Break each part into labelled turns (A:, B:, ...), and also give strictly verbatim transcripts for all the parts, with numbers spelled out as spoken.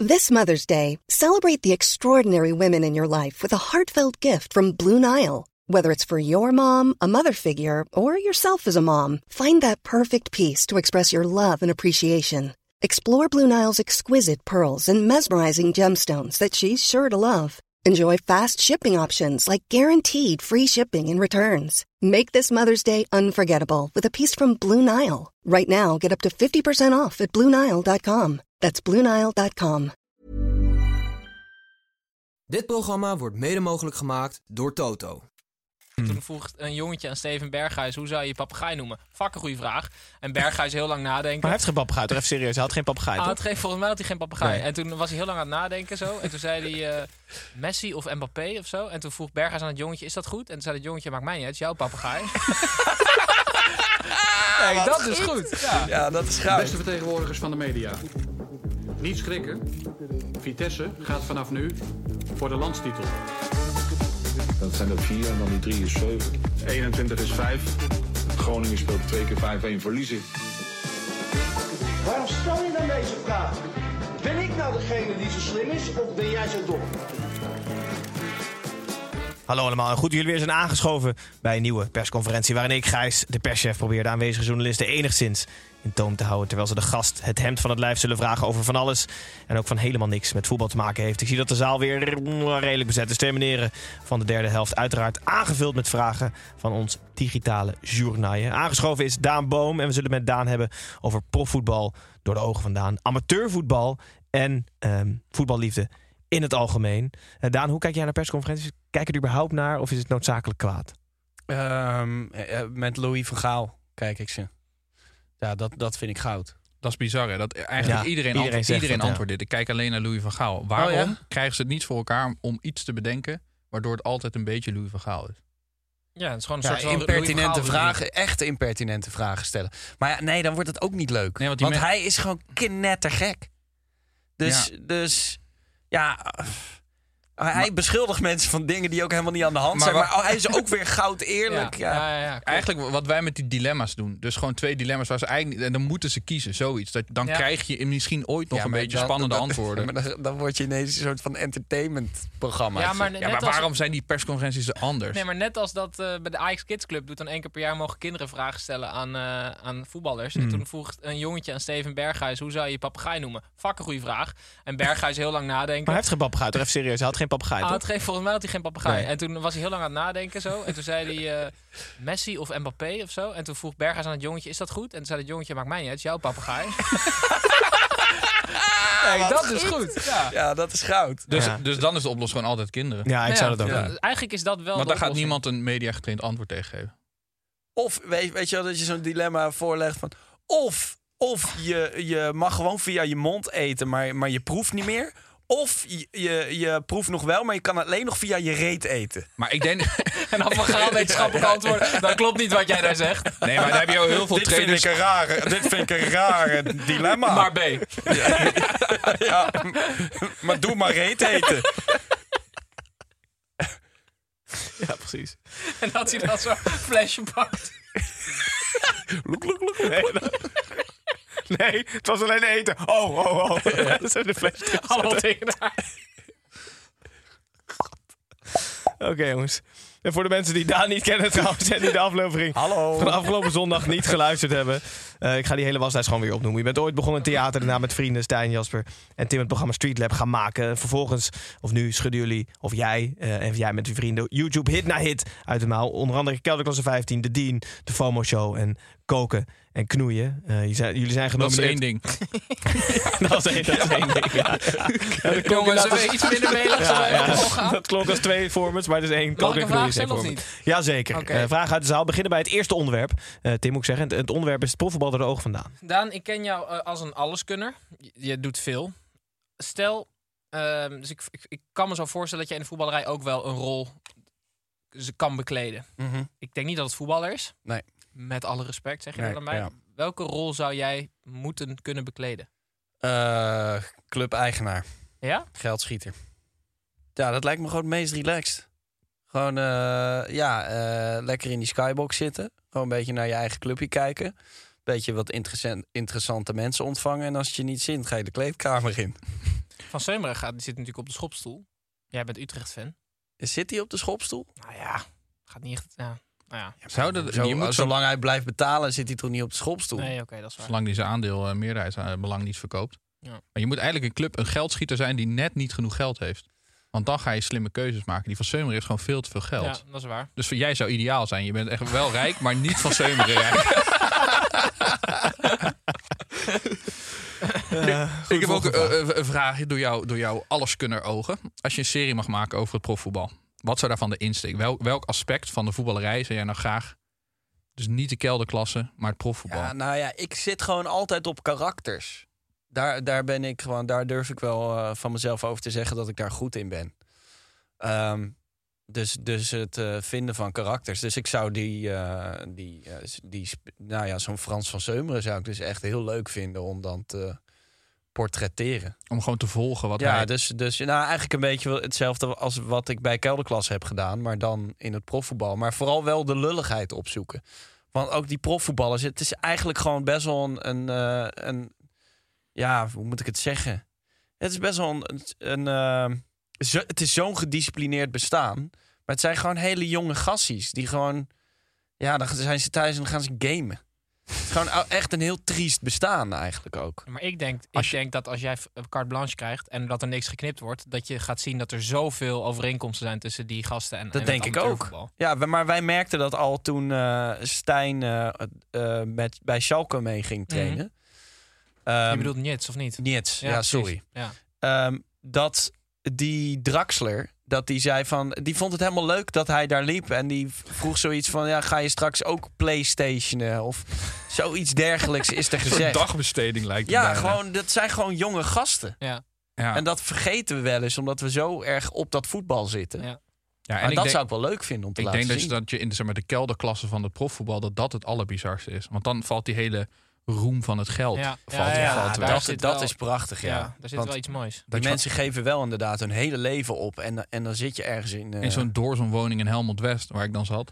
A: This Mother's Day, celebrate the extraordinary women in your life with a heartfelt gift from Blue Nile. Whether it's for your mom, a mother figure, or yourself as a mom, find that perfect piece to express your love and appreciation. Explore Blue Nile's exquisite pearls and mesmerizing gemstones that she's sure to love. Enjoy fast shipping options like guaranteed free shipping and returns. Make this Mother's Day unforgettable with a piece from Blue Nile. Right now, get up to fifty percent off at blue nile dot com. That's blue nile dot com.
B: Dit programma wordt mede mogelijk gemaakt door Toto.
C: Toen vroeg een jongetje aan Steven Berghuis, hoe zou je je papegaai noemen? Fuck een goede vraag. En Berghuis heel lang nadenken.
D: Maar hij heeft geen papegaai, toch even serieus. Hij had geen papegaai,
C: ah,
D: toch?
C: had geen, volgens mij had hij geen papegaai.
D: Nee.
C: En toen was hij heel lang aan het nadenken zo. En toen zei hij uh, Messi of Mbappé of zo. En toen vroeg Berghuis aan het jongetje, is dat goed? En toen zei het jongetje, maakt mij niet uit, het is jouw papegaai. Nee, dat is goed. Ja,
D: ja dat is gaaf.
E: Beste vertegenwoordigers van de media. Niet schrikken. Vitesse gaat vanaf nu voor de landstitel.
F: Dat zijn er vier en dan die drie is zeven.
E: eenentwintig is vijf.
F: Groningen speelt twee keer vijf-een verliezen.
G: Waarom stel je dan deze vraag? Ben ik nou degene die zo slim is of ben jij zo dom?
D: Hallo allemaal en goed jullie weer zijn aangeschoven bij een nieuwe persconferentie waarin ik, Gijs, de perschef, probeer de aanwezige journalisten enigszins in toom te houden, terwijl ze de gast het hemd van het lijf zullen vragen over van alles en ook van helemaal niks met voetbal te maken heeft. Ik zie dat de zaal weer redelijk bezet is. Twee meneren van de derde helft, uiteraard aangevuld met vragen van ons digitale journaal. Aangeschoven is Daan Boom en we zullen met Daan hebben over profvoetbal door de ogen van Daan, amateurvoetbal en um, voetballiefde in het algemeen. Uh, Daan, hoe kijk jij naar persconferenties? Kijk je er überhaupt naar of is het noodzakelijk kwaad?
H: Um, met Louis van Gaal kijk ik ze. Ja, dat, dat vind ik goud.
I: Dat is bizar, hè? Dat eigenlijk
D: Ja,
I: iedereen,
D: iedereen
I: antwoord, iedereen
D: dat, ja.
I: antwoordt dit. Ik kijk alleen naar Louis van Gaal. Waarom
H: Oh, ja?
I: krijgen ze het niet voor elkaar om iets te bedenken waardoor het altijd een beetje Louis van Gaal is?
C: ja, het is gewoon een
H: Ja,
C: soort van
H: impertinente
C: Louis van Gaal
H: vragen, echte impertinente vragen stellen. Maar ja, nee, dan wordt het ook niet leuk.
I: Nee,
H: want
I: want die me-
H: hij is gewoon knettergek. Dus,
I: Ja.
H: dus ja... Hij
I: Maar-
H: beschuldigt mensen van dingen die ook helemaal niet aan de hand
I: Maar
H: zijn.
I: wa-
H: Maar oh, hij is ook weer goud eerlijk.
C: Ja,
H: Ja.
C: ja, ja, klopt.
I: Eigenlijk wat wij met die dilemma's doen. Dus gewoon twee dilemma's waar ze eigenlijk niet... En dan moeten ze kiezen, zoiets. Dat, dan
C: Ja.
I: krijg je misschien ooit nog
H: Ja,
I: een
H: maar
I: beetje
H: dan-
I: spannende
H: dan-
I: antwoorden.
H: Maar dan, dan word je ineens een soort van entertainmentprogramma.
C: Ja, maar
I: ja,
C: net
I: maar
C: als-
I: waarom zijn die persconferenties anders?
C: Nee, maar net als dat uh, bij de Ajax Kids Club doet, dan één keer per jaar mogen kinderen vragen stellen aan, uh, aan voetballers.
D: Hmm.
C: En toen vroeg een jongetje aan Steven Berghuis, hoe zou je je papegaai noemen? Fuck een goede vraag. En Berghuis heel lang nadenken.
D: Maar hij heeft geen papegaai, toch even serieus. Hij had geen papegaai,
C: Ah,
D: toch?
C: het geeft, volgens mij had hij geen papegaai.
D: Nee.
C: En toen was hij heel lang aan het nadenken zo. En toen zei hij uh, Messi of Mbappé of zo. En toen vroeg Berghuis aan het jongetje, is dat goed? En toen zei het jongetje, maakt mij niet uit, het is jouw papegaai. Nee, dat is goed. Ja.
H: Ja, dat is goud.
I: Dus,
D: Ja.
I: dus dan is de oplossing gewoon altijd kinderen.
D: Ja, ik
C: Nou
D: zou
C: ja,
D: dat ook
C: ja,
D: doen.
C: Eigenlijk is dat wel
I: Want
C: de
I: daar gaat
C: oplossing.
I: niemand een mediagetraind antwoord tegen geven.
H: Of weet, weet je wel dat je zo'n dilemma voorlegt van... Of, of je, je mag gewoon via je mond eten, maar, maar je proeft niet meer. Of je, je, je proeft nog wel, maar je kan alleen nog via je reet eten.
I: Maar ik denk...
C: En dan van Gaal wetenschappelijk antwoorden. Dat klopt niet wat jij daar zegt.
I: Nee, maar daar heb je al heel veel
H: Dit vind,
I: trainers...
H: ik een rare, dit vind ik een rare dilemma.
C: Maar B.
H: Ja, maar doe maar reet eten.
D: Ja, precies.
C: En dat hij dan zo'n flesje pakt.
D: Loek, loek, loek. Nee, dat- nee, het was alleen eten. Oh, oh, oh. Ja, dat zijn de flesjes.
C: Allemaal tegen haar.
D: Oké, okay, jongens. En voor de mensen die Daan niet kennen trouwens en die de aflevering
H: Hallo.
D: van de afgelopen zondag niet geluisterd hebben. Uh, ik ga die hele waslijst gewoon weer opnoemen. Je bent ooit begonnen in theater, daarna met vrienden Stijn, Jasper en Tim het programma Street Lab gaan maken. Vervolgens, of nu, schudden jullie, of jij uh, en jij met je vrienden, YouTube hit na hit uit de mouw. Onder andere Kelderklasse vijftien, De Dean, De FOMO Show en Koken en Knoeien. Uh, jullie, zijn, jullie zijn
I: Dat is
D: genomineerd.
I: één ding.
D: dat is één, dat is één ding, ja. Ja,
C: Jongens, zullen we iets minder melig
D: Ja, ja,
C: gaan?
D: dat klonk als twee formats, maar het is één.
C: Mag
D: Koken
C: ik
D: en
C: een vraag
D: Knoeien is één
C: stellen of
D: format.
C: niet?
D: Jazeker.
C: Oké.
D: Uh, vragen uit de zaal. We beginnen bij het eerste onderwerp. Uh, Tim moet ik zeggen. Het, het onderwerp is het profvoetbal door de ogen vandaan.
C: Daan, ik ken jou uh, als een alleskunner. Je, je doet veel. Stel, uh, dus ik, ik, ik kan me zo voorstellen dat je in de voetballerij ook wel een rol ze kan bekleden.
H: Mm-hmm.
C: Ik denk niet dat het voetballer is.
H: Nee.
C: Met alle respect, zeg je
H: Nee,
C: dat aan mij.
H: ja.
C: Welke rol zou jij moeten kunnen bekleden?
H: Uh, club-eigenaar.
C: Ja?
H: Geldschieter. Ja, dat lijkt me gewoon het meest relaxed. Gewoon, uh, ja, uh, lekker in die skybox zitten. Gewoon een beetje naar je eigen clubje kijken. Beetje wat interessant, interessante mensen ontvangen. En als het je niet zint, ga je de kleedkamer in.
C: Van Seumeren gaat, die zit natuurlijk op de schopstoel. Jij bent Utrecht-fan.
H: Zit hij op de schopstoel?
C: Nou ja, gaat niet echt... Ja. Nou ja.
I: Zouden,
H: Zo,
I: je moet zo,
H: zolang hij blijft betalen, zit hij toch niet op de schopstoel?
C: Nee, oké, okay, dat is waar.
I: zolang hij zijn aandeel uh, meerderheidsbelang niet verkoopt.
C: Ja.
I: Maar je moet eigenlijk een club, een geldschieter zijn die net niet genoeg geld heeft. Want dan ga je slimme keuzes maken. Die van Seumeren heeft gewoon veel te veel geld.
C: Ja, dat is waar.
I: Dus voor jij zou ideaal zijn. Je bent echt wel rijk, maar niet van Seumeren rijk.
D: Uh,
I: Ik heb ook een, een vraag door, jou, door jouw alleskunner ogen. Als je een serie mag maken over het profvoetbal. Wat zou daarvan de insteek? Wel, welk aspect van de voetballerij zou jij nou graag... Dus niet de kelderklasse, maar het profvoetbal.
H: Ja, nou ja, ik zit gewoon altijd op karakters. Daar, daar ben ik gewoon, daar durf ik wel uh, van mezelf over te zeggen dat ik daar goed in ben. Um, dus, dus het uh, vinden van karakters. Dus ik zou die, uh, die, uh, die nou ja, zo'n Frans van Seumeren zou ik dus echt heel leuk vinden om dan te portretteren.
I: Om gewoon te volgen wat
H: ja,
I: hij...
H: dus, dus nou, eigenlijk een beetje hetzelfde als wat ik bij kelderklasse heb gedaan, maar dan in het profvoetbal. Maar vooral wel de lulligheid opzoeken. Want ook die profvoetballers, het is eigenlijk gewoon best wel een, een, uh, een ja, hoe moet ik het zeggen? Het is best wel een, een uh, zo, het is zo'n gedisciplineerd bestaan, maar het zijn gewoon hele jonge gassies die gewoon, ja, dan zijn ze thuis en dan gaan ze gamen. Het is gewoon echt een heel triest bestaan eigenlijk ook.
C: Maar ik denk,
H: Als
C: ik
H: je-
C: denk dat als jij een carte blanche krijgt en dat er niks geknipt wordt, dat je gaat zien dat er zoveel overeenkomsten zijn tussen die gasten en
H: Dat
C: en
H: denk
C: het
H: ik ook.
C: amateurvoetbal.
H: Ja, we- maar wij merkten dat al toen uh, Stijn uh, uh, met, bij Schalke mee ging trainen.
C: Je
H: Um,
C: bedoelt Niets, of niet?
H: Niets, ja,
C: precies.
H: sorry.
C: Ja.
H: Um, dat die Draxler, dat die zei van, die vond het helemaal leuk dat hij daar liep en die vroeg zoiets van, ja, ga je straks ook PlayStationen of zoiets dergelijks is er
I: Een soort
H: gezegd.
I: dagbesteding lijkt het
H: Ja,
I: bijna.
H: gewoon, dat zijn gewoon jonge gasten.
C: Ja.
I: Ja.
H: En dat vergeten we wel eens, omdat we zo erg op dat voetbal zitten.
C: Ja.
I: Ja, en
H: Maar
I: ik
H: dat
I: denk,
H: zou ik wel leuk vinden om te
I: ik
H: laten
I: denk dat
H: zien.
I: je, dat je in de, zeg maar, de kelderklasse van het profvoetbal, dat dat het allerbizarste is. Want dan valt die hele roem van het geld.
C: Ja.
I: Valt,
C: Ja, ja,
I: valt
C: daar
I: weg.
H: dat
C: zit
H: dat
C: wel-
H: is prachtig, ja.
C: Ja, daar zit
H: Want
C: wel iets moois.
H: die
I: je
H: mensen geven wel inderdaad hun hele leven op. En, en dan zit je ergens in... uh,
I: In zo'n door zo'n woning in Helmond West, waar ik dan zat.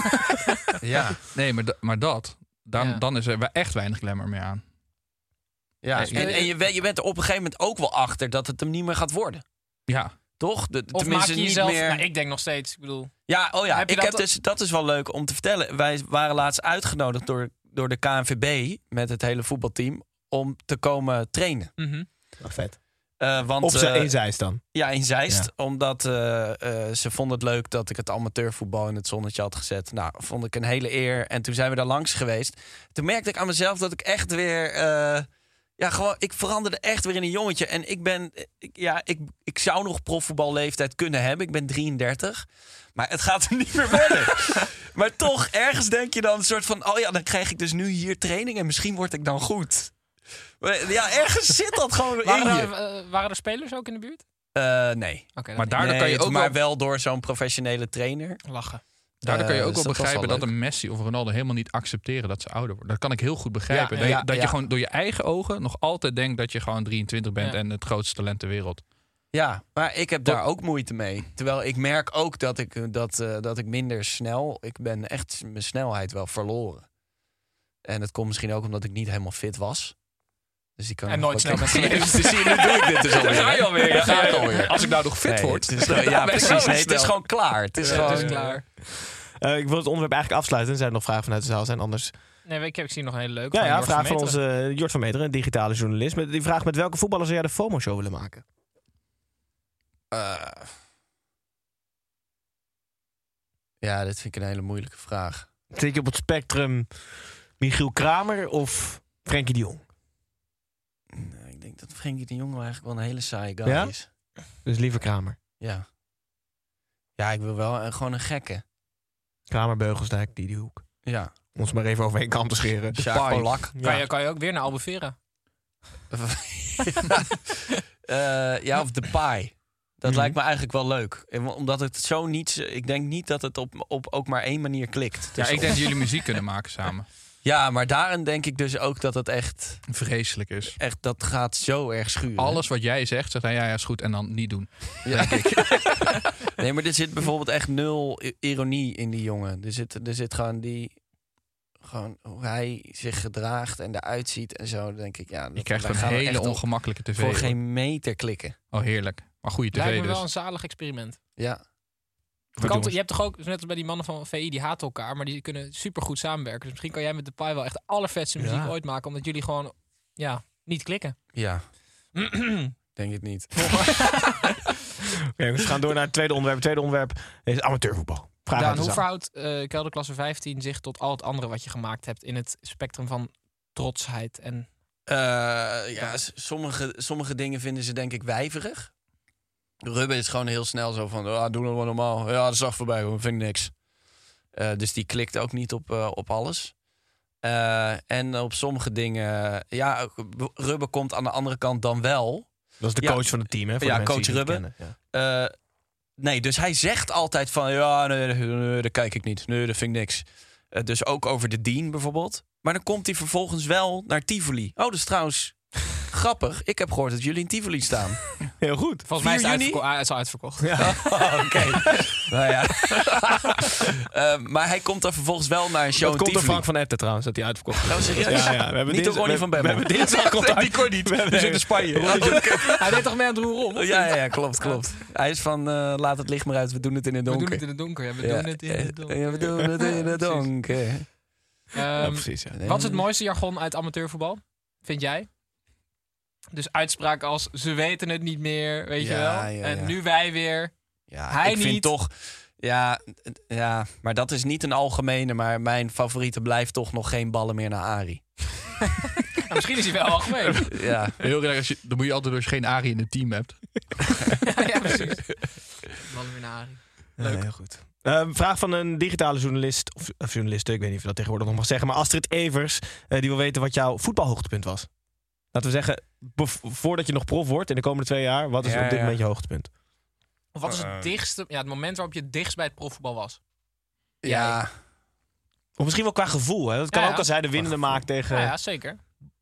H: ja,
I: Nee, maar, da- maar dat, dan,
C: Ja.
I: dan is er wel echt weinig glamour meer aan.
H: ja.
I: Nee,
H: En, en je, weet- je bent er op een gegeven moment ook wel achter dat het hem niet meer gaat worden.
I: Ja,
H: Toch? De,
C: Of maak
H: tenminste
C: je
H: niet
C: jezelf...
H: meer...
C: Nou, ik denk nog steeds, ik bedoel...
H: Ja, oh ja,
C: Heb je
H: ik
C: dat
H: heb dus, dat is wel leuk om te vertellen. Wij waren laatst uitgenodigd door, door de K N V B met het hele voetbalteam om te komen trainen.
C: Mhm.
D: Oh, vet.
H: Uh, want,
D: Op zijn
H: uh,
D: in Zeist dan.
H: Ja, in Zeist. Omdat uh, uh, ze vonden het leuk dat ik het amateurvoetbal in het zonnetje had gezet. Nou, vond ik een hele eer. En toen zijn we daar langs geweest. Toen merkte ik aan mezelf dat ik echt weer... Uh, ja, gewoon, ik veranderde echt weer in een jongetje. En ik ben... Ik, ja, ik, ik zou nog profvoetballeeftijd kunnen hebben. Ik ben drieëndertig. Maar het gaat er niet meer verder. Maar toch, ergens denk je dan een soort van... Oh ja, dan krijg ik dus nu hier training en misschien word ik dan goed. Maar ja, ergens zit dat gewoon in
C: Waren
H: je.
C: er, uh, waren er spelers ook in de buurt?
H: Uh, nee.
C: Oké,
I: maar
C: dat
I: daardoor
H: Nee,
I: kan je
H: het-
I: ook
H: maar
I: wel,
H: wel door zo'n professionele trainer.
C: lachen.
I: daardoor kan je
H: Uh,
I: ook
H: dus
I: wel
H: dat was
I: begrijpen
H: wel
I: dat een Messi of een Ronaldo helemaal niet accepteren dat ze ouder worden. Dat kan ik heel goed begrijpen.
C: Ja,
I: dat
H: ja,
I: je, dat
H: ja.
I: je gewoon door je eigen ogen nog altijd denkt dat je gewoon drieëntwintig bent
C: Ja.
I: en het grootste talent ter wereld.
H: Ja, maar ik heb daar ook moeite mee. Terwijl ik merk ook dat ik, dat, uh, dat ik minder snel... Ik ben echt mijn snelheid wel verloren. En het komt misschien ook omdat ik niet helemaal fit was. Dus die kan
C: En
H: nog
C: nooit
H: wat-
C: snel bent geweest.
H: Dus zie je, nu doe ik dit dus alweer.
I: Daar ga je alweer, ja.
H: Daar ga ik alweer.
I: Als ik nou nog fit
H: Nee,
I: word.
H: het is- ja,
I: ben ik
H: precies.
I: wel
H: Nee, het is
I: snel.
H: gewoon klaar. Het is
C: Ja,
H: gewoon
C: het is klaar.
D: Uh, ik wil het onderwerp eigenlijk afsluiten. Zijn er nog vragen vanuit de zaal? Zijn anders?
C: Nee, ik heb ik zie nog een hele leuke.
D: Ja,
C: van
D: ja,
C: Jort
D: vraag van
C: Meteren.
D: onze uh, Jort van Meteren, een digitale journalist. Met die vraagt: met welke voetballer zou jij de FOMO-show willen maken?
H: Uh, ja, dit vind ik een hele moeilijke vraag.
D: Zit je op het spectrum Michiel Kramer of Frenkie de Jong?
H: Nee, ik denk dat Frenkie de Jong wel eigenlijk wel een hele saaie guy
D: Ja?
H: is.
D: Dus liever Kramer.
H: Ja. Ja, ik wil wel een, gewoon een gekke.
D: Kramer, Beugelsdijk, die die hoek.
H: Ja.
D: Om ons maar even over één kant te scheren.
H: Sjaak
I: paai.
H: Polak.
C: Kan, je, kan je ook weer naar Albufeira?
H: uh, ja, of de paai. Dat
D: Mhm.
H: lijkt me eigenlijk wel leuk. En omdat het zo niet... Ik denk niet dat het op, op ook maar één manier klikt.
I: Ja,
H: Dus
I: ik denk dat jullie muziek kunnen maken samen.
H: ja, maar daarin denk ik dus ook dat het echt...
I: Vreselijk is.
H: echt dat gaat zo erg schuren.
I: Alles wat jij zegt, zegt hij ja, ja, is goed en dan niet doen.
H: Ja. Nee, maar er zit bijvoorbeeld echt nul i- ironie in die jongen. Er zit, er zit gewoon die... gewoon hoe hij zich gedraagt en eruit ziet en zo. Dan denk ik, ja,
I: Je krijgt
H: wij
I: een
H: gaan
I: hele
H: echt op-
I: ongemakkelijke tv.
H: voor
I: hoor.
H: geen meter klikken.
I: Oh, heerlijk. Maar goede
C: Lijkt
I: tv
C: me
I: dus.
C: wel een zalig experiment.
H: Ja.
C: Het kan toch- je hebt toch ook, net als bij die mannen van V I, die haten elkaar, maar die kunnen supergoed samenwerken. Dus misschien kan jij met de Pai wel echt de allervetste muziek
D: Ja.
C: ooit maken, omdat jullie gewoon ja, niet klikken.
H: Ja. Denk het niet.
D: Oké, jongens, we gaan door naar het tweede onderwerp. Het tweede onderwerp is amateurvoetbal. Vraag
C: Daan,
D: uit de
C: hoe
D: zaal.
C: verhoudt eh kelderklasse vijftien zich tot al het andere wat je gemaakt hebt in het spectrum van trotsheid? En
H: Eh, ja, s- sommige, sommige dingen vinden ze denk ik wijverig. Rubben is gewoon heel snel zo van, ah, doe dat maar normaal. Ja, dat is dag voorbij, hoor. Vind ik niks. Eh, dus die klikt ook niet op, eh, op alles. Eh, en op sommige dingen, ja, Rubben komt aan de andere kant dan wel.
D: Dat is de
H: Ja.
D: coach van het team, hè? Voor
H: Ja,
D: de mensen
H: coach
D: die het niet
H: Rubben.
D: kennen. Ja.
H: Eh, nee, dus hij zegt altijd van, ja, nee, nee, nee, dat kijk ik niet. Nee, dat vind ik niks. Eh, dus ook over de Dean bijvoorbeeld. Maar dan komt hij vervolgens wel naar Tivoli. Oh, dat is trouwens grappig. Ik heb gehoord dat jullie in Tivoli staan.
D: Heel goed.
C: volgens mij is het,
H: vier juni?
C: uitverko- ah, het is al uitverkocht.
H: Oh, oké. nou ja. Eh, maar hij komt dan vervolgens wel naar een show
D: Dat
H: in
D: komt door
H: Tivoli.
D: Frank van Etten trouwens, dat hij uitverkocht is.
H: Oh, serieus?
D: Ja, ja. We hebben
H: Niet door
D: dinsdag-
H: Ronnie
D: we-
H: van
D: we
H: Bemmel.
D: hebben dinsdag contact.
H: Die kon niet.
D: We hebben-
H: Die zit in Spanje.
C: Hij deed toch mee aan het roer om? of
H: Ja,
C: niet?
H: ja, ja, klopt, klopt. Hij is van, eh, laat het licht maar uit, we doen het in het
C: We
H: donker.
C: doen het in het donker. Ja, we
H: Ja,
C: doen het in het donker.
H: Ja, we doen het in het
C: Precies.
H: donker.
C: Ehm,
D: Ja, precies. Ja.
C: Wat is het mooiste jargon uit amateurvoetbal? Vind jij? Dus uitspraken als ze weten het niet meer, weet je
H: Ja,
C: wel?
H: ja, ja.
C: En nu wij weer.
H: Ja,
C: Hij
H: ik vind
C: niet.
H: toch... Ja, ja, maar dat is niet een algemene, maar mijn favoriete blijft toch nog geen ballen meer naar Arie.
C: Nou, misschien is hij wel algemeen.
H: Ja,
I: Heel erg, als je, dan moet je altijd als je geen Arie in het team hebt.
C: ja, precies. Ballen weer naar Arie.
D: Ja, heel goed. Ehm, vraag van een digitale journalist, of, of journaliste, ik weet niet of je dat tegenwoordig nog mag zeggen, maar Astrid Evers, eh, die wil weten wat jouw voetbalhoogtepunt was. Laten we zeggen, bev- voordat je nog prof wordt in de komende twee jaar, wat is
H: Ja,
D: op dit
H: ja.
D: moment je hoogtepunt?
C: Of wat is het
H: Eh.
C: dichtste, ja, het moment waarop je het dichtst bij het profvoetbal was?
H: ja.
D: Of misschien wel qua gevoel. Hè? Dat kan
C: Ja,
D: ook
C: ja.
D: als hij de winnende maakt tegen...
C: Ja, ja, zeker.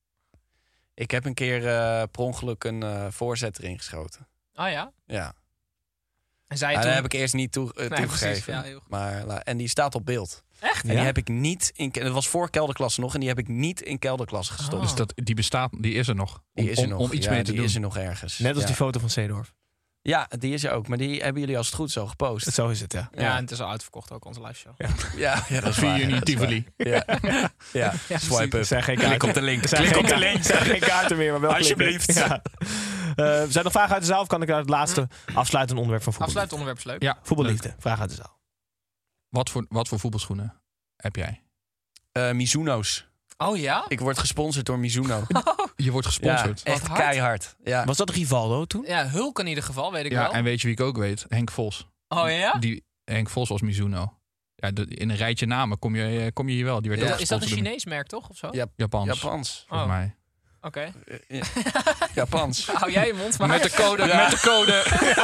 H: Ik heb een keer eh, per ongeluk een eh, voorzet erin geschoten.
C: Oh ja?
H: Ja,
C: En zei
H: ja
C: je toen...
H: dat heb ik eerst niet toe, eh,
C: Nee,
H: toegegeven.
C: precies. Ja, heel goed.
H: Maar, la- en die staat op beeld.
C: Echt?
H: En
D: Ja?
H: die heb ik niet in... Dat was voor kelderklasse nog en die heb ik niet in kelderklasse gestopt.
C: Oh.
I: Dus dat, die bestaat, die is er nog. Om,
H: Die is er
I: om-
H: nog.
I: om iets
H: ja,
I: mee te
H: die
I: doen.
H: is er nog ergens.
D: Net als
H: ja.
D: die foto van Seedorf.
H: Ja, die is er ook. Maar die hebben jullie als het goed zo gepost.
D: Zo is het, ja.
C: Ja,
H: Ja.
C: en het is al uitverkocht ook, onze live show.
H: Ja, ja dat is
I: vier
H: waar.
I: juni
H: dat is
I: Tivoli.
H: waar. Ja, ja.
C: Ja,
H: swipe up.
D: Er zijn geen
H: Klik
D: kaarten.
H: op de link.
D: Er zijn
H: Klik
D: geen
H: op de
D: ka-
H: link.
D: er zijn geen kaarten meer, maar wel klikken.
H: Alsjeblieft.
D: Ja. Eh, zijn er vragen uit de zaal of kan ik naar het laatste afsluitend onderwerp van voetbal?
C: Afsluit onderwerp is leuk.
I: Ja,
D: Voetballiefde. Vraag uit de zaal.
I: Wat voor, wat voor voetbalschoenen heb jij?
H: Eh, Mizuno's.
C: Oh ja?
H: Ik word gesponsord door Mizuno.
I: Je wordt
H: Ja,
I: gesponsord. Ja,
H: echt
C: hard.
H: keihard. Ja.
D: Was dat Rivaldo toen?
C: Ja, Hulk in ieder geval, weet ik wel.
I: en weet je wie ik ook weet? Henk Vos.
C: Oh ja?
I: Die, Henk Vos was Mizuno. Ja, de- in een rijtje namen kom je, eh, kom je hier wel. Die werd
H: Ja.
I: ook
C: Is dat een
I: gesponsord door
C: Chinees merk, toch? Of zo?
H: Ja,
I: Japans,
H: Japans.
I: volgens
C: Oh.
I: mij.
C: Oké.
H: Eh, ja. Japans.
C: Hou jij je mond maar.
I: Met de code, met de code.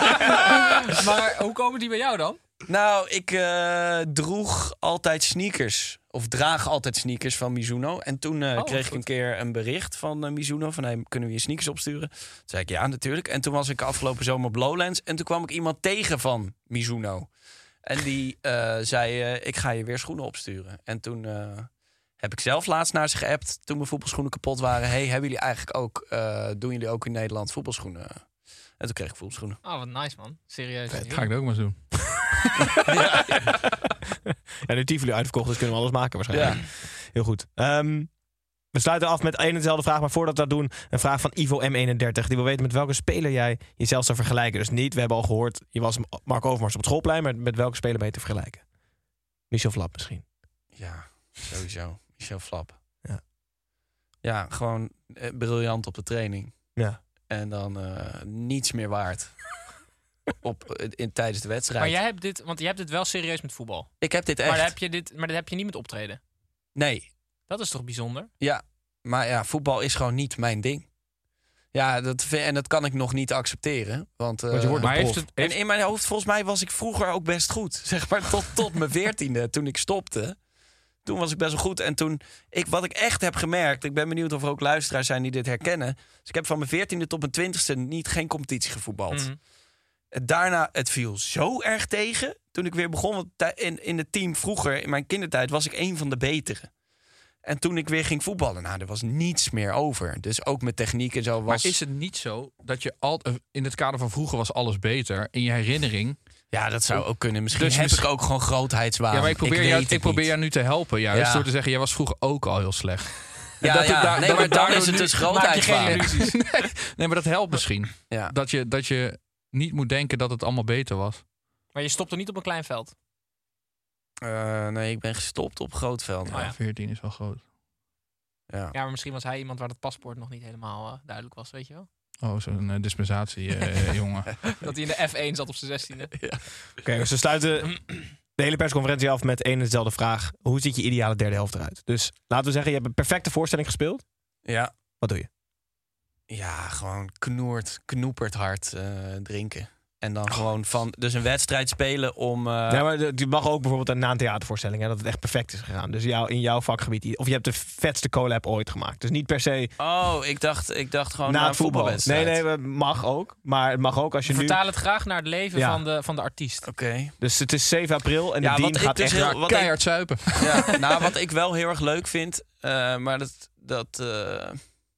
C: Maar hoe komen die bij jou dan?
H: Nou, ik eh, droeg altijd sneakers. Of draag altijd sneakers van Mizuno. En toen eh,
C: Oh,
H: kreeg ik
C: goed.
H: een keer een bericht van eh, Mizuno. Van, hey, kunnen we je sneakers opsturen? Toen zei ik, ja, natuurlijk. En toen was ik afgelopen zomer op Lowlands. En toen kwam ik iemand tegen van Mizuno. En die eh, zei, eh, ik ga je weer schoenen opsturen. En toen eh, heb ik zelf laatst naar ze geappt. Toen mijn voetbalschoenen kapot waren. Hey, hebben jullie eigenlijk ook, eh, doen jullie ook in Nederland voetbalschoenen? En toen kreeg ik voetbalschoenen.
C: Oh, wat nice man. Serieus.
I: Ga ik dat ook maar eens doen.
D: Ja, nu Tivoli uitverkocht, dus kunnen we alles maken waarschijnlijk. Heel goed. Ehm, we sluiten af met één en dezelfde vraag. Maar voordat we dat doen, een vraag van Ivo M eenendertig. Die wil weten met welke speler jij jezelf zou vergelijken. Dus niet, we hebben al gehoord, je was Mark Overmars op het schoolplein. Maar met welke speler ben je te vergelijken? Michel Flap misschien.
H: Ja, sowieso. Michel Flap.
D: Ja.
H: Ja, gewoon eh, briljant op de training.
D: Ja.
H: En dan eh, niets meer waard. op, eh, in, tijdens de wedstrijd.
C: Maar jij hebt dit, want jij hebt dit wel serieus met voetbal.
H: Ik heb dit echt.
C: Maar, dan heb je dit, maar dat heb je niet met optreden.
H: Nee,
C: Dat is toch bijzonder?
H: ja. Maar ja, voetbal is gewoon niet mijn ding. Ja, dat, vind- en dat kan ik nog niet accepteren. Want, eh,
D: Want je wordt
I: Maar
D: nog
I: heeft
D: prof.
I: het,
H: en
I: heeft,
H: in mijn hoofd, volgens mij, was ik vroeger ook best goed. Zeg maar tot, tot mijn veertiende, toen ik stopte. Toen was ik best wel goed. En toen, ik, wat ik echt heb gemerkt... Ik ben benieuwd of er ook luisteraars zijn die dit herkennen. Dus ik heb van mijn veertiende tot mijn twintigste niet geen competitie gevoetbald.
C: Mhm.
H: Daarna, het viel zo erg tegen. Toen ik weer begon, want tij- in, in het team vroeger, in mijn kindertijd, was ik een van de betere. En toen ik weer ging voetballen, nou, er was niets meer over. Dus ook met techniek en zo was...
I: Maar is het niet zo dat je altijd... In het kader van vroeger was alles beter. In je herinnering...
H: Ja, dat zou ook kunnen. Misschien
I: Dus
H: heb
I: misschien-
H: ik ook gewoon grootheidswaan.
I: Ja, maar ik probeer,
H: weet
I: jou,
H: het
I: ik probeer
H: niet.
I: jou nu te helpen. Juist
H: Ja.
I: door te zeggen, jij was vroeger ook al heel slecht. En
H: Ja,
I: dat
H: ja.
I: het daar-
H: nee,
I: dat
H: maar
I: het
H: dan
I: daardoor
H: is het
I: nu-
H: dus
C: Maak je
H: grootheidswaan.
C: geen illusies.
I: nee, nee, maar dat helpt misschien.
H: Ja.
I: Dat, je, dat je niet moet denken dat het allemaal beter was.
C: Maar je stopt er niet op een klein veld.
H: Uh, nee, ik ben gestopt op Grootveld.
C: Oh ja.
I: veertien is wel groot.
H: Ja.
C: Ja, maar misschien was hij iemand waar het paspoort nog niet helemaal uh, duidelijk was, weet je wel?
I: Oh, zo'n uh, dispensatie, uh, jongen.
C: Dat hij in de F één zat op zijn zestiende.
D: Oké, okay, dus we sluiten de hele persconferentie af met één en dezelfde vraag. Hoe ziet je ideale derde helft eruit? Dus laten we zeggen, je hebt een perfecte voorstelling gespeeld.
H: Ja.
D: Wat doe je?
H: Ja, gewoon knoerd, knoeperd hard uh, drinken. En dan gewoon van... Dus een wedstrijd spelen om... Uh...
D: Ja, maar je mag ook bijvoorbeeld na een theatervoorstelling... Hè, dat het echt perfect is gegaan. Dus jou, in jouw vakgebied... Of je hebt de vetste collab ooit gemaakt. Dus niet per se...
H: Oh, ik dacht, ik dacht gewoon
D: na
H: na
D: het voetbal. Nee,
H: voetbalwedstrijd.
D: nee, het mag ook. Maar het mag ook als je nu...
C: Vertaal het graag naar het leven
D: Ja.
C: van, de, van de artiest.
H: Oké. Okay.
D: Dus het is zeven april en de
H: Ja,
D: dien
H: wat ik
D: gaat
H: dus
D: echt...
H: heel-
D: raak-
H: wat
I: Keihard zuipen.
H: Ja, nou, wat ik wel heel erg leuk vind... Uh, maar dat... dat uh...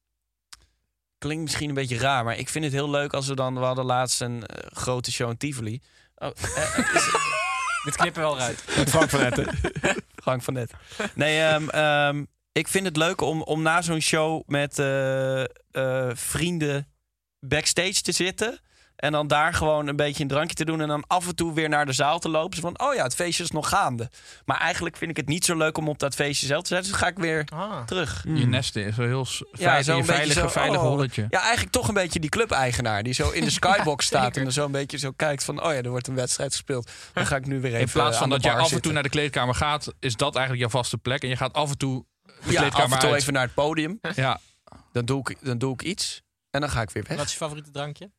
H: klinkt misschien een beetje raar, maar ik vind het heel leuk als we dan... We hadden laatst een uh, grote show in Tivoli. Oh, uh, is...
C: Dit knippen we wel eruit.
D: Met Frank van Etten.
H: Frank van Net. Nee, um, um, ik vind het leuk om, om na zo'n show met uh, uh, vrienden backstage te zitten. En dan daar gewoon een beetje een drankje te doen. En dan af en toe weer naar de zaal te lopen. Zo van, oh ja, het feestje is nog gaande. Maar eigenlijk vind ik het niet zo leuk om op dat feestje zelf te zijn. Dus dan ga ik weer
C: Ah.
H: terug.
I: Je nesten is zo heel s-
H: Ja,
I: veilig,
H: zo'n
I: je
H: beetje
I: veilige,
H: zo,
I: veilige
H: oh.
I: holletje.
H: Ja, eigenlijk toch een beetje die clubeigenaar. Die zo in de skybox staat en dan zo een beetje zo kijkt van... oh ja, er wordt een wedstrijd gespeeld. Dan ga ik nu weer even
I: In plaats
H: aan
I: van
H: de
I: dat je
H: bar
I: af en toe
H: zitten.
I: naar de kleedkamer gaat, is dat eigenlijk jouw vaste plek. En je gaat af en toe de
H: Ja,
I: kleedkamer
H: af en toe
I: uit.
H: even naar het podium.
I: Ja,
H: Dan doe ik, dan doe ik iets. En dan ga ik weer weg.
C: Wat is je favoriete drankje?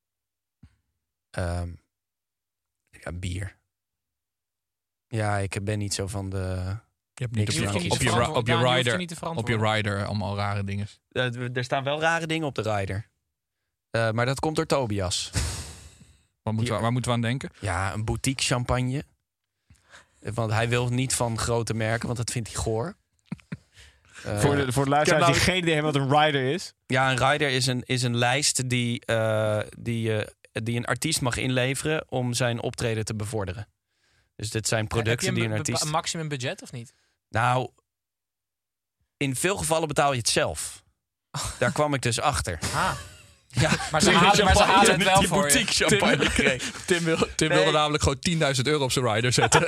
H: Um, ja, bier. Ja, ik ben niet zo van de...
I: je hebt niet op
H: Je
I: je,
H: hoeft je niet
I: op
H: te
I: je, ri-
C: verantwo-
I: op je
C: Daan, je hoeft je
I: rider,
C: niet te
I: op je
C: verantwoorden.
I: rider allemaal rare dingen.
H: Uh, er staan wel rare dingen op de rider. Uh, maar dat komt door Tobias.
I: Waar moeten, we, waar moeten we aan denken?
H: Ja, een boutique champagne. Want hij wil niet van grote merken, want dat vindt hij goor. Uh,
D: Voor de, voor de luisteraars
H: ik
D: die
H: heb
D: geen idee hebben wat een rider is.
H: Ja, een rider is een, is een lijst die, uh, die, uh, die een artiest mag inleveren om zijn optreden te bevorderen. Dus dit zijn producten
C: Heb je
H: die
C: een,
H: een
C: bepa-
H: artiest...
C: een maximum budget of niet?
H: Nou, in veel gevallen betaal je het zelf. Daar kwam ik dus achter.
C: Ah.
H: Ja,
C: Maar ze halen, maar ze halen het wel
H: die
C: voor je.
H: boutique champagne kreeg.
I: Tim, wil, Tim
H: Nee.
I: wilde namelijk gewoon tienduizend euro op zijn rider zetten.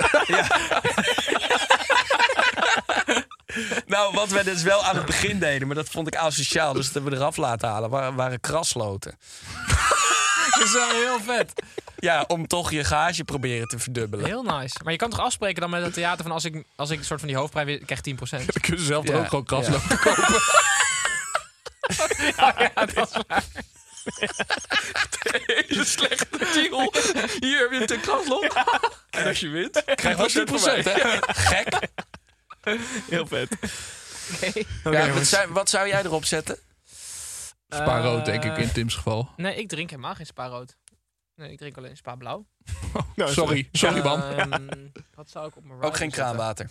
H: Nou, wat we dus wel aan het begin deden, maar dat vond ik asociaal, dus dat hebben we eraf laten halen, waren, waren krasloten.
C: Dat is wel heel vet.
H: Ja, om toch je gage proberen te verdubbelen.
C: Heel nice. Maar je kan toch afspreken dan met het theater van als ik, als ik een soort van die hoofdprijs win, ik krijg tien procent.
I: Dan kun je zelf
H: Ja,
I: er ook gewoon kraslopen
H: ja.
I: kopen.
C: Ja, dat is waar.
H: Hele slechte deal. Hier heb je een kraslot. En als je wint, krijg je tien procent. Hè? Gek.
D: Heel vet.
C: Okay.
H: Ja, wat, zou, wat zou jij erop zetten?
I: Spaarrood, denk ik,
C: Uh,
I: in Tim's geval.
C: Nee, ik drink helemaal geen spaarrood. Nee, ik drink alleen spa blauw.
D: Nou,
I: Sorry, sorry man.
C: Ehm, wat zou ik op mijn rider
H: Ook geen
C: zetten?
H: kraanwater.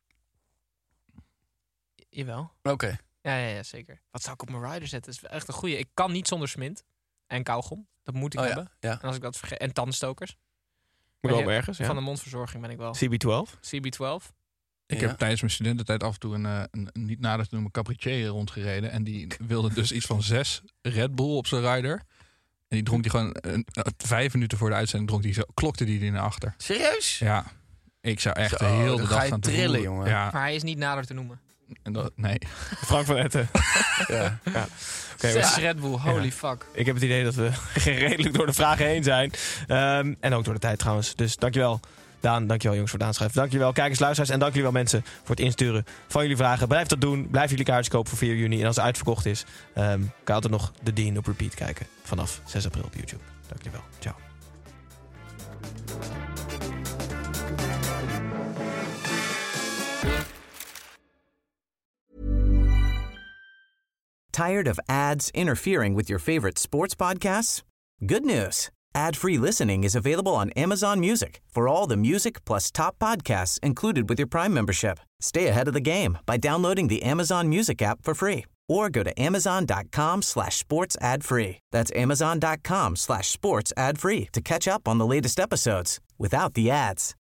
C: J- Jawel.
H: Oké.
C: Ja, ja, ja, zeker. Wat zou ik op mijn rider zetten? Dat is echt een goeie. Ik kan niet zonder smint. En kauwgom. Dat moet ik
H: Oh ja,
C: hebben.
H: ja.
C: En als ik dat vergeet. En tandenstokers.
D: Moet
C: Maar
D: wel
C: je-
D: ergens, ja.
C: Van de mondverzorging ben ik wel.
D: C B twaalf.
C: C B twaalf.
I: Ik
H: Ja.
I: heb tijdens mijn studententijd af en toe een, eh, een, een niet nader te noemen cabaretier rondgereden. En die wilde dus iets van zes Red Bull op zijn rider. En die dronk die gewoon een, uh, vijf minuten voor de uitzending dronk die zo, klokte die die naar achter.
H: Serieus?
I: Ja, ik zou echt
H: Zo,
I: de hele
H: dan
I: dag
H: ga je
I: gaan
H: trillen,
I: roeren.
H: jongen.
I: Ja,
C: Maar hij is niet nader te noemen.
I: en dat, nee.
D: Frank van Etten.
H: Ja.
D: Oké,
C: Zes
D: we-
C: Red Bull, holy
D: Ja.
C: fuck.
D: Ik heb het idee dat we redelijk door de vragen heen zijn. Um, en ook door de tijd trouwens. Dus dankjewel Daan, dankjewel jongens voor het aanschrijven. Dankjewel kijkers, luisteraars en dank jullie wel mensen voor het insturen van jullie vragen. Blijf dat doen. Blijf jullie kaartjes kopen voor vier juni. En als het uitverkocht is, um, kan je altijd nog de Dean op repeat kijken. Vanaf zes april op YouTube. Dank jullie wel. Ciao.
J: Tired of ads interfering with your favorite sports podcasts? Good news. Ad-free listening is available on Amazon Music for all the music plus top podcasts included with your Prime membership. Stay ahead of the game by downloading the Amazon Music app for free or go to amazon.com slash sports ad free. That's amazon.com slash sports ad free to catch up on the latest episodes without the ads.